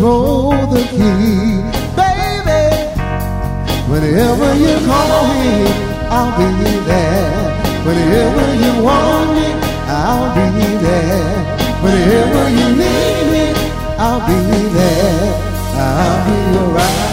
control the key, baby. Whenever you call me, I'll be there. Whenever you want me, I'll be there. Whenever you need me, I'll be there. I'll be around.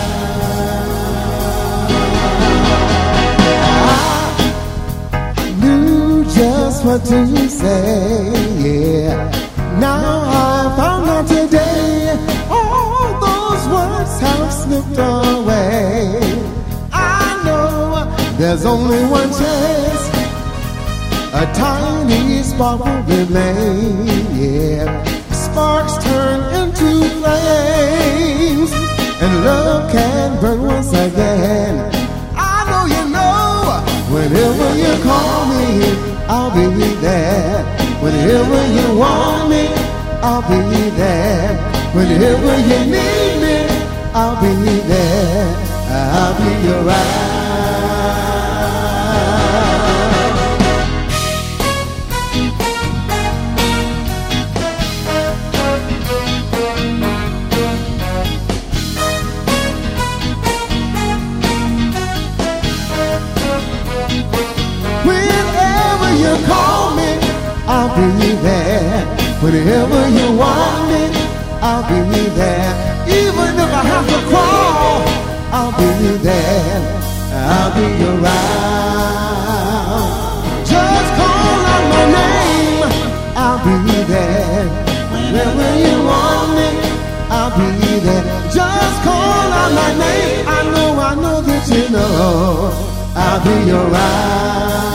I knew just what to say, yeah. Now I found out today, all those words have slipped away. I know there's only one chance, a tiny spark will remain, yeah. Sparks turn into flames, and love can burn once again. I know you know, whenever you call me, I'll be there. Whenever you want me, I'll be there. Whenever you need me, I'll be there. I'll be around. Whenever you call me, I'll be there. Whenever you want me, I'll be there. Even if I have to crawl, I'll be there. I'll be around. Just call out my name, I'll be there. Whenever you want me, I'll be there. Just call out my name, I know that you know I'll be around.